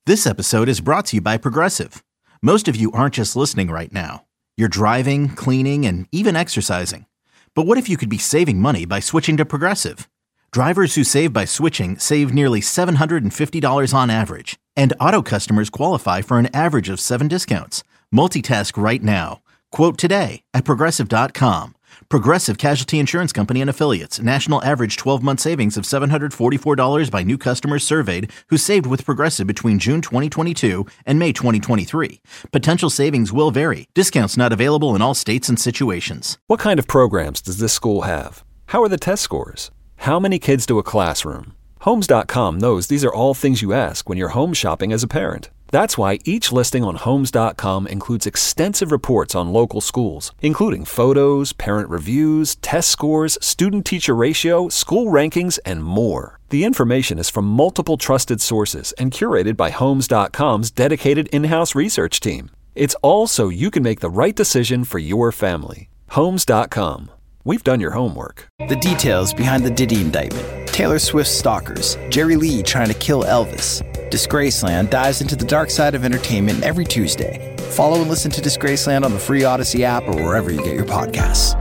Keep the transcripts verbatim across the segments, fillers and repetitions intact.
This episode is brought to you by Progressive. Most of you aren't just listening right now. You're driving, cleaning, and even exercising. But what if you could be saving money by switching to Progressive? Drivers who save by switching save nearly seven hundred fifty dollars on average. And auto customers qualify for an average of seven discounts. Multitask right now. Quote today at Progressive dot com. Progressive Casualty Insurance Company and Affiliates. National average twelve-month savings of seven hundred forty-four dollars by new customers surveyed who saved with Progressive between June twenty twenty-two and May twenty twenty-three. Potential savings will vary. Discounts not available in all states and situations. What kind of programs does this school have? How are the test scores? How many kids do a classroom? Homes dot com knows these are all things you ask when you're home shopping as a parent. That's why each listing on Homes dot com includes extensive reports on local schools, including photos, parent reviews, test scores, student-teacher ratio, school rankings, and more. The information is from multiple trusted sources and curated by Homes dot com's dedicated in-house research team. It's all so you can make the right decision for your family. Homes dot com. We've done your homework. The details behind the Diddy indictment, Taylor Swift's stalkers, Jerry Lee trying to kill Elvis. Disgraceland dives into the dark side of entertainment every Tuesday. Follow and listen to Disgraceland on the free Odyssey app or wherever you get your podcasts.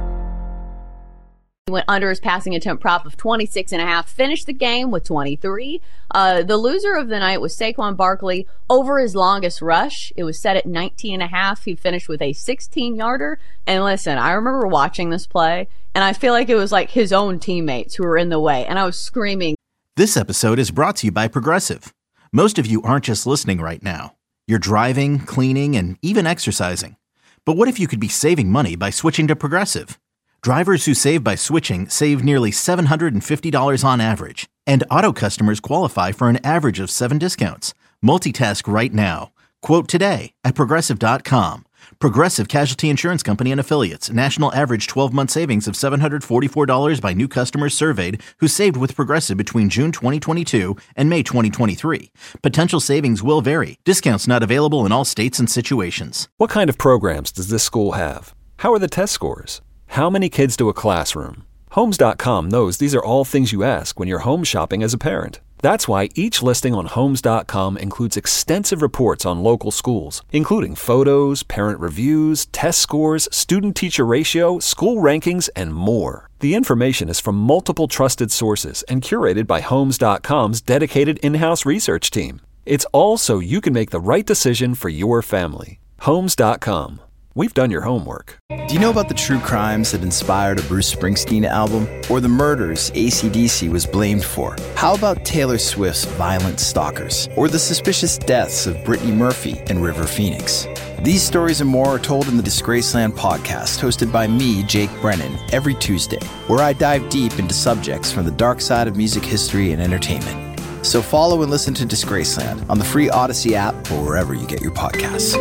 He went under his passing attempt prop of twenty-six and a half, finished the game with twenty-three. Uh, the loser of the night was Saquon Barkley over his longest rush. It was set at nineteen and a half. He finished with a sixteen yarder. And listen, I remember watching this play, and I feel like it was like his own teammates who were in the way, and I was screaming. This episode is brought to you by Progressive. Most of you aren't just listening right now. You're driving, cleaning, and even exercising. But what if you could be saving money by switching to Progressive? Drivers who save by switching save nearly seven hundred fifty dollars on average. And auto customers qualify for an average of seven discounts. Multitask right now. Quote today at Progressive dot com. Progressive Casualty Insurance Company and Affiliates. National average twelve-month savings of seven hundred forty-four dollars by new customers surveyed who saved with Progressive between June twenty twenty-two and May twenty twenty-three. Potential savings will vary. Discounts not available in all states and situations. What kind of programs does this school have? How are the test scores? How many kids do a classroom? Homes dot com knows these are all things you ask when you're home shopping as a parent. That's why each listing on Homes dot com includes extensive reports on local schools, including photos, parent reviews, test scores, student-teacher ratio, school rankings, and more. The information is from multiple trusted sources and curated by Homes dot com's dedicated in-house research team. It's all so you can make the right decision for your family. Homes dot com. We've done your homework. Do you know about the true crimes that inspired a Bruce Springsteen album? Or the murders A C D C was blamed for? How about Taylor Swift's violent stalkers? Or the suspicious deaths of Brittany Murphy and River Phoenix? These stories and more are told in the Disgraceland podcast, hosted by me, Jake Brennan, every Tuesday, where I dive deep into subjects from the dark side of music history and entertainment. So follow and listen to Disgraceland on the free Odyssey app or wherever you get your podcasts.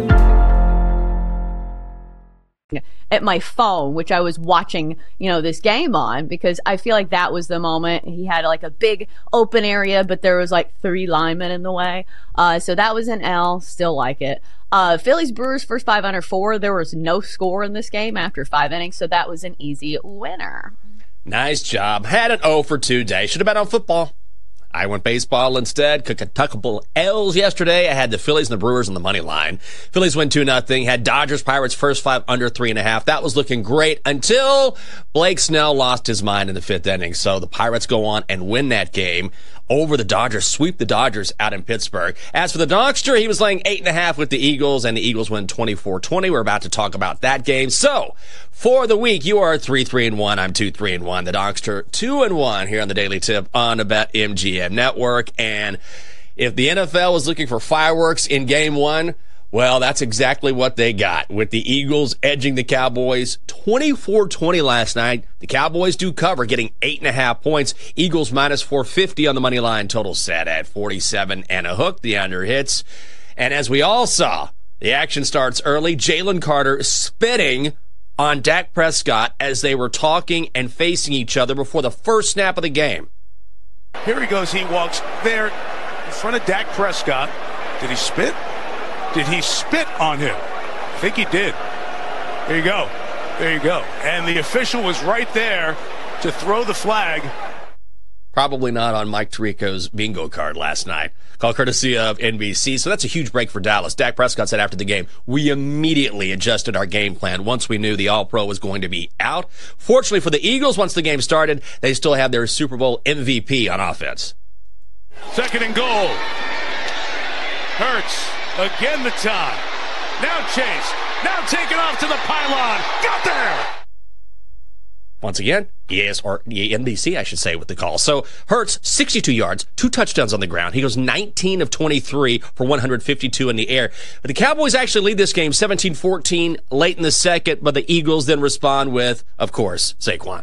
At my phone, which I was watching, you know, this game on, because I feel like that was the moment. He had like a big open area, but there was like three linemen in the way. Uh, so that was an L. Still like it. Uh, Phillies Brewers first five under four. There was no score in this game after five innings, so that was an easy winner. Nice job. Had an oh for two day. Should have been on football. I went baseball instead. Cooked a couple L's yesterday. I had the Phillies and the Brewers on the money line. Phillies win two nothing. Had Dodgers Pirates first five under three and a half. That was looking great until Blake Snell lost his mind in the fifth inning. So the Pirates go on and win that game over the Dodgers, sweep the Dodgers out in Pittsburgh. As for the Dogster, he was laying eight and a half with the Eagles, and the Eagles win twenty-four twenty. We're about to talk about that game. So for the week, you are three three and one. I'm two three and one. The Dogster two and one here on the Daily Tip on the BetMGM Network. And if the N F L was looking for fireworks in game one, well, that's exactly what they got, with the Eagles edging the Cowboys twenty-four twenty last night. The Cowboys do cover, getting eight and a half points. Eagles minus four fifty on the money line. Total set at forty-seven and a hook. The under hits. And as we all saw, the action starts early. Jalen Carter spitting on Dak Prescott as they were talking and facing each other before the first snap of the game. Here he goes. He walks there in front of Dak Prescott. Did he spit? Did he spit on him? I think he did. There you go. There you go. And the official was right there to throw the flag. Probably not on Mike Tirico's bingo card last night. Call courtesy of N B C. So that's a huge break for Dallas. Dak Prescott said after the game, we immediately adjusted our game plan once we knew the All-Pro was going to be out. Fortunately for the Eagles, once the game started, they still have their Super Bowl M V P on offense. Second and goal. Hurts. Again the tie. Now Chase. Now taken off to the pylon. Got there! Once again, E A S or N B C, I should say, with the call. So Hurts, sixty-two yards, two touchdowns on the ground. He goes nineteen of twenty-three for one hundred fifty-two in the air. But the Cowboys actually lead this game seventeen fourteen late in the second, but the Eagles then respond with, of course, Saquon.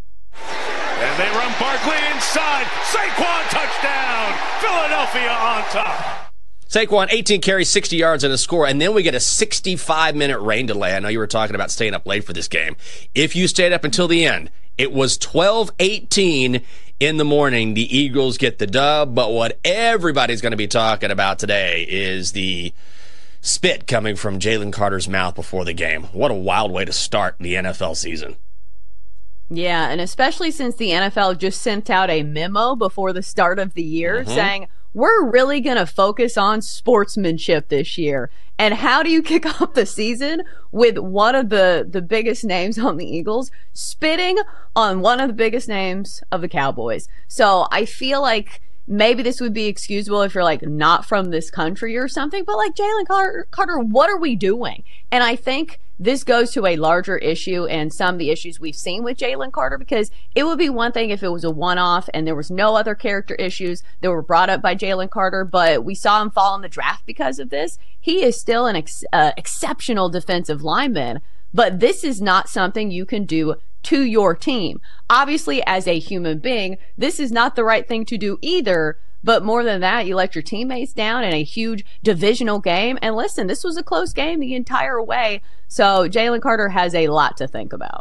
And they run Barkley inside. Saquon touchdown. Philadelphia on top. Saquon, eighteen carries, sixty yards, and a score, and then we get a sixty-five minute rain delay. I know you were talking about staying up late for this game. If you stayed up until the end, it was twelve eighteen in the morning. The Eagles get the dub, but what everybody's going to be talking about today is the spit coming from Jalen Carter's mouth before the game. What a wild way to start the N F L season. Yeah, and especially since the N F L just sent out a memo before the start of the year mm-hmm. saying, we're really going to focus on sportsmanship this year. And how do you kick off the season with one of the, the biggest names on the Eagles spitting on one of the biggest names of the Cowboys? So I feel like maybe this would be excusable if you're like not from this country or something, but like Jalen Carter, Carter, what are we doing? And I think this goes to a larger issue and some of the issues we've seen with Jalen Carter, because it would be one thing if it was a one-off and there was no other character issues that were brought up by Jalen Carter, but we saw him fall in the draft because of this. He is still an ex- uh, exceptional defensive lineman, but this is not something you can do to your team. Obviously, as a human being, this is not the right thing to do either. But more than that, you let your teammates down in a huge divisional game. And listen, this was a close game the entire way. So Jalen Carter has a lot to think about.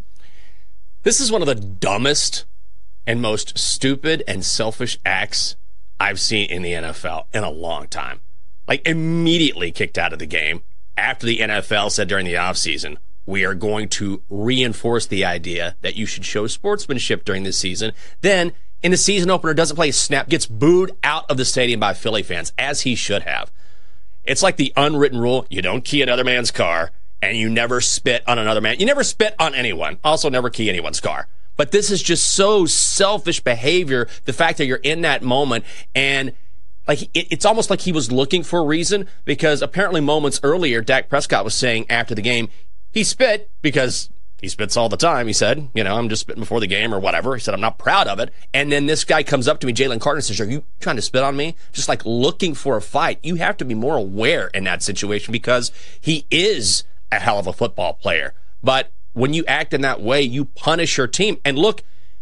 This is one of the dumbest and most stupid and selfish acts I've seen in the N F L in a long time. Like, immediately kicked out of the game after the N F L said during the offseason, we are going to reinforce the idea that you should show sportsmanship during this season. Then, in the season opener, doesn't play a snap, gets booed out of the stadium by Philly fans, as he should have. It's like the unwritten rule, you don't key another man's car, and you never spit on another man. You never spit on anyone. Also, never key anyone's car. But this is just so selfish behavior, the fact that you're in that moment, and like it, it's almost like he was looking for a reason, because apparently moments earlier, Dak Prescott was saying after the game, he spit because he spits all the time. He said, you know, I'm just spitting before the game or whatever. He said, I'm not proud of it. And then this guy comes up to me, Jalen Carter, and says, are you trying to spit on me? Just like looking for a fight. You have to be more aware in that situation because he is a hell of a football player. But when you act in that way, you punish your team. And look,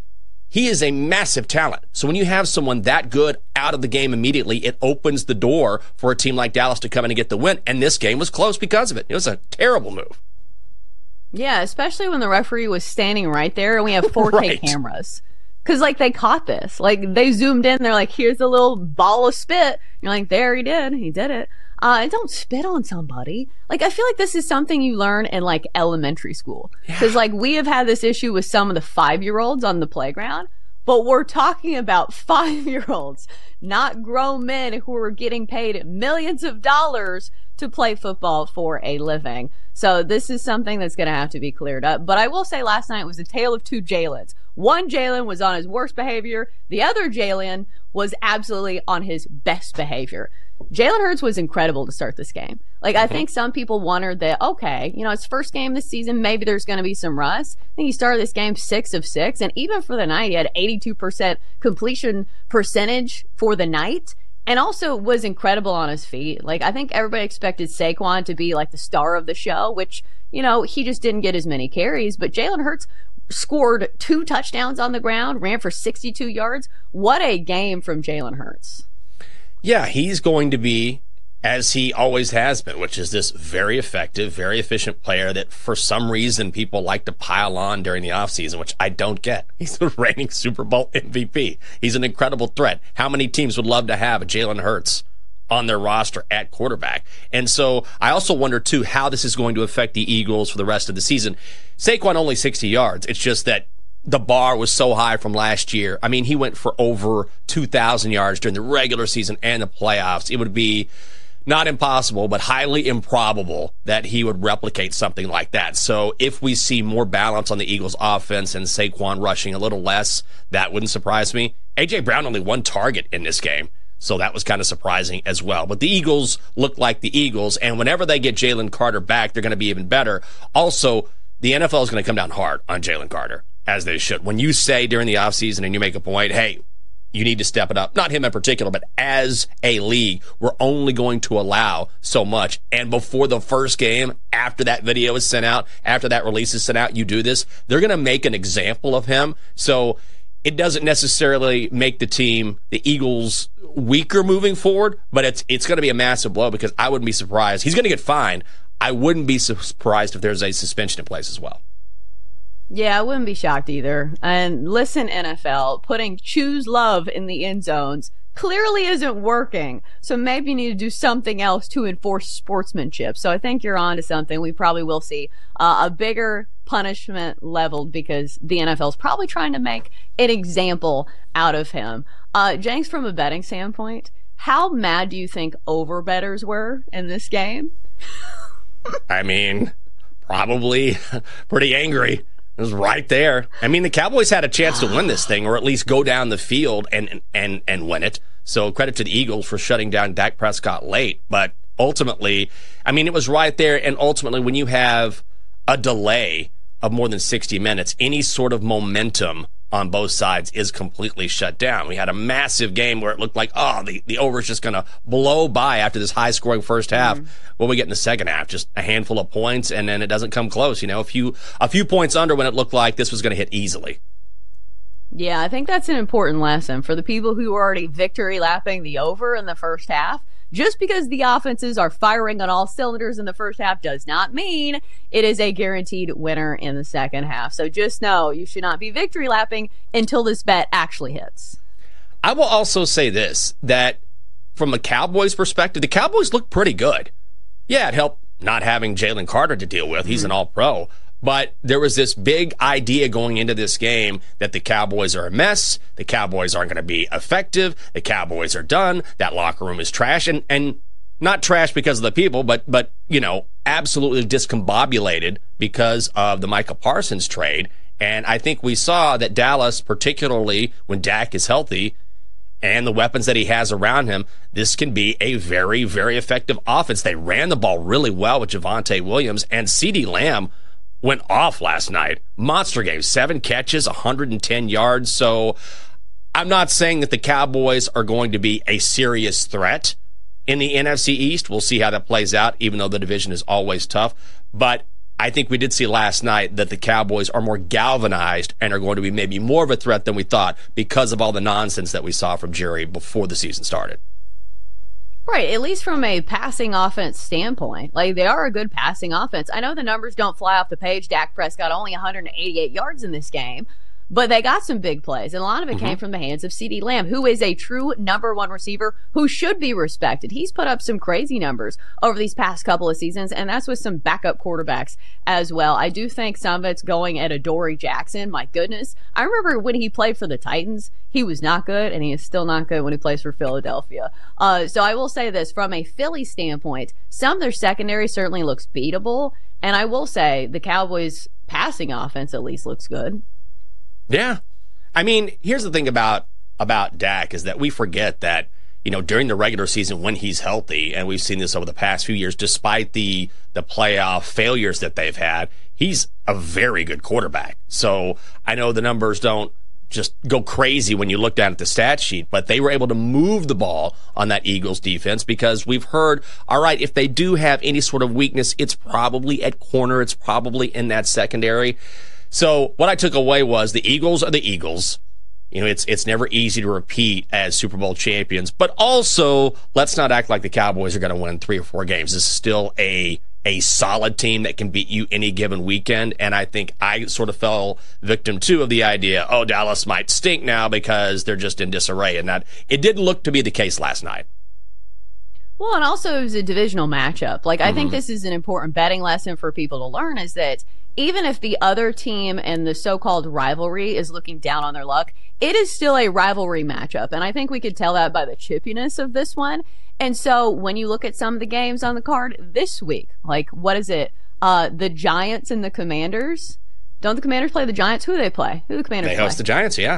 he is a massive talent. So when you have someone that good out of the game immediately, it opens the door for a team like Dallas to come in and get the win. And this game was close because of it. It was a terrible move. Yeah, especially when the referee was standing right there and we have four K right. cameras. Because, like, they caught this. Like, they zoomed in. They're like, here's a little ball of spit. You're like, there he did. He did it. Uh, and don't spit on somebody. Like, I feel like this is something you learn in, like, elementary school. Because, yeah. like, we have had this issue with some of the five-year-olds on the playground. But we're talking about five-year-olds, not grown men who are getting paid millions of dollars to play football for a living. So this is something that's going to have to be cleared up. But I will say last night was a tale of two Jalens. One Jalen was on his worst behavior. The other Jalen was absolutely on his best behavior. Jalen Hurts was incredible to start this game. Like, I think some people wondered that, okay, you know, it's first game this season, maybe there's going to be some rust. I think he started this game six of six, and even for the night, he had eighty-two percent completion percentage for the night, and also was incredible on his feet. Like, I think everybody expected Saquon to be, like, the star of the show, which, you know, he just didn't get as many carries, but Jalen Hurts scored two touchdowns on the ground, ran for sixty-two yards. What a game from Jalen Hurts. Yeah, he's going to be, as he always has been, which is this very effective, very efficient player that for some reason people like to pile on during the offseason, which I don't get. He's the reigning Super Bowl M V P. He's an incredible threat. How many teams would love to have a Jalen Hurts on their roster at quarterback? And so I also wonder, too, how this is going to affect the Eagles for the rest of the season. Saquon only sixty yards. It's just that the bar was so high from last year. I mean, he went for over two thousand yards during the regular season and the playoffs. It would be not impossible, but highly improbable that he would replicate something like that. So if we see more balance on the Eagles' offense and Saquon rushing a little less, that wouldn't surprise me. A J. Brown only one target in this game, so that was kind of surprising as well. But the Eagles look like the Eagles, and whenever they get Jalen Carter back, they're going to be even better. Also, the N F L is going to come down hard on Jalen Carter, as they should. When you say during the offseason and you make a point, hey, you need to step it up. Not him in particular, but as a league, we're only going to allow so much. And before the first game, after that video is sent out, after that release is sent out, you do this, they're going to make an example of him. So it doesn't necessarily make the team, the Eagles, weaker moving forward, but it's it's going to be a massive blow because I wouldn't be surprised. He's going to get fined. I wouldn't be surprised if there's a suspension in place as well. Yeah, I wouldn't be shocked either. And listen, N F L, putting choose love in the end zones clearly isn't working. So maybe you need to do something else to enforce sportsmanship. So I think you're on to something. We probably will see uh, a bigger punishment leveled because the N F L is probably trying to make an example out of him. Uh, Jenks, from a betting standpoint, how mad do you think over-bettors were in this game? I mean, probably pretty angry. It was right there. I mean, the Cowboys had a chance to win this thing, or at least go down the field and and and win it. So credit to the Eagles for shutting down Dak Prescott late. But ultimately, I mean, it was right there. And ultimately, when you have a delay of more than sixty minutes, any sort of momentum on both sides is completely shut down. We had a massive game where it looked like, oh, the, the over is just going to blow by after this high-scoring first half. Mm-hmm. What we get in the second half, just a handful of points, and then it doesn't come close. You know, a few a few points under when it looked like this was going to hit easily. Yeah, I think that's an important lesson for the people who are already victory lapping the over in the first half. Just because the offenses are firing on all cylinders in the first half does not mean it is a guaranteed winner in the second half. So just know you should not be victory lapping until this bet actually hits. I will also say this, that from a Cowboys perspective, the Cowboys look pretty good. Yeah, it helped not having Jalen Carter to deal with. He's mm-hmm. an all-pro. But there was this big idea going into this game that the Cowboys are a mess, the Cowboys aren't going to be effective, the Cowboys are done, that locker room is trash, and, and not trash because of the people, but, but you know, absolutely discombobulated because of the Micah Parsons trade. And I think we saw that Dallas, particularly when Dak is healthy, and the weapons that he has around him, this can be a very, very effective offense. They ran the ball really well with Javonte Williams, and CeeDee Lamb went off last night. Monster game. Seven catches, one hundred ten yards. So I'm not saying that the Cowboys are going to be a serious threat in the N F C East. We'll see how that plays out, even though the division is always tough. But I think we did see last night that the Cowboys are more galvanized and are going to be maybe more of a threat than we thought because of all the nonsense that we saw from Jerry before the season started. Right, at least from a passing offense standpoint. Like, they are a good passing offense. I know the numbers don't fly off the page. Dak Prescott only one hundred eighty-eight yards in this game, but they got some big plays, and a lot of it mm-hmm. came from the hands of CeeDee Lamb, who is a true number one receiver who should be respected. He's put up some crazy numbers over these past couple of seasons, and that's with some backup quarterbacks as well. I do think some of it's going at Adoree Jackson. My goodness. I remember when he played for the Titans, he was not good, and he is still not good when he plays for Philadelphia. Uh, so I will say this, from a Philly standpoint, some of their secondary certainly looks beatable, and I will say the Cowboys' passing offense at least looks good. Yeah. I mean, here's the thing about about Dak is that we forget that, you know, during the regular season when he's healthy, and we've seen this over the past few years, despite the the playoff failures that they've had, he's a very good quarterback. So I know the numbers don't just go crazy when you look down at the stat sheet, but they were able to move the ball on that Eagles defense because we've heard, all right, if they do have any sort of weakness, it's probably at corner, it's probably in that secondary. So what I took away was the Eagles are the Eagles. You know, it's it's never easy to repeat as Super Bowl champions, but also let's not act like the Cowboys are going to win three or four games. This is still a a solid team that can beat you any given weekend, and I think I sort of fell victim too of the idea, oh, Dallas might stink now because they're just in disarray, and that it didn't look to be the case last night. Well, and also it was a divisional matchup. Like, I Mm-hmm. think this is an important betting lesson for people to learn is that even if the other team and the so-called rivalry is looking down on their luck, it is still a rivalry matchup. And I think we could tell that by the chippiness of this one. And so when you look at some of the games on the card this week, like, what is it? Uh, the Giants and the Commanders. Don't the Commanders play the Giants? Who do they play? Who do the Commanders They play? host the Giants, yeah.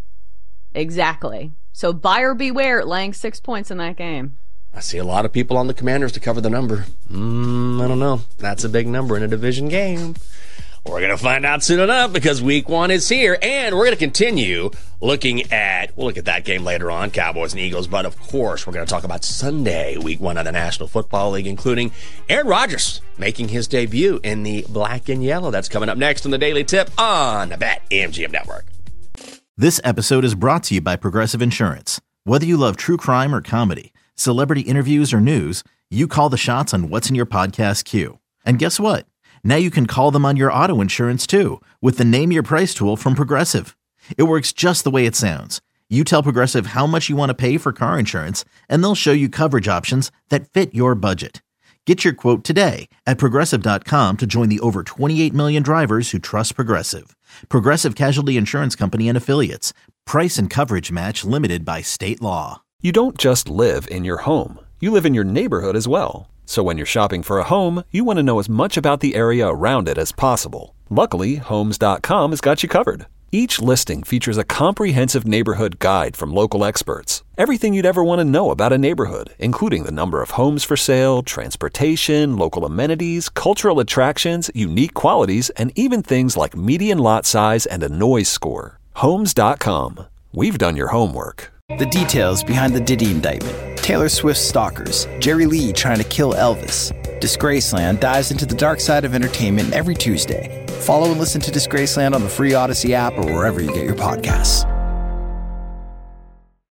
Exactly. So buyer beware laying six points in that game. I see a lot of people on the Commanders to cover the number. Mm, I don't know. That's a big number in a division game. We're going to find out soon enough because week one is here, and we're going to continue looking at, we'll look at that game later on, Cowboys and Eagles, but of course, we're going to talk about Sunday, week one of the National Football League, including Aaron Rodgers making his debut in the black and yellow. That's coming up next on the Daily Tip on the BetMGM Network. This episode is brought to you by Progressive Insurance. Whether you love true crime or comedy, celebrity interviews or news, you call the shots on what's in your podcast queue. And guess what? Now you can call them on your auto insurance too with the Name Your Price tool from Progressive. It works just the way it sounds. You tell Progressive how much you want to pay for car insurance, and they'll show you coverage options that fit your budget. Get your quote today at Progressive dot com to join the over twenty-eight million drivers who trust Progressive. Progressive Casualty Insurance Company and Affiliates. Price and coverage match limited by state law. You don't just live in your home. You live in your neighborhood as well. So when you're shopping for a home, you want to know as much about the area around it as possible. Luckily, Homes dot com has got you covered. Each listing features a comprehensive neighborhood guide from local experts. Everything you'd ever want to know about a neighborhood, including the number of homes for sale, transportation, local amenities, cultural attractions, unique qualities, and even things like median lot size and a noise score. Homes dot com. We've done your homework. The details behind the Diddy indictment, Taylor Swift's stalkers, Jerry Lee trying to kill Elvis. Disgraceland dives into the dark side of entertainment every Tuesday. Follow and listen to Disgraceland on the free Odyssey app or wherever you get your podcasts.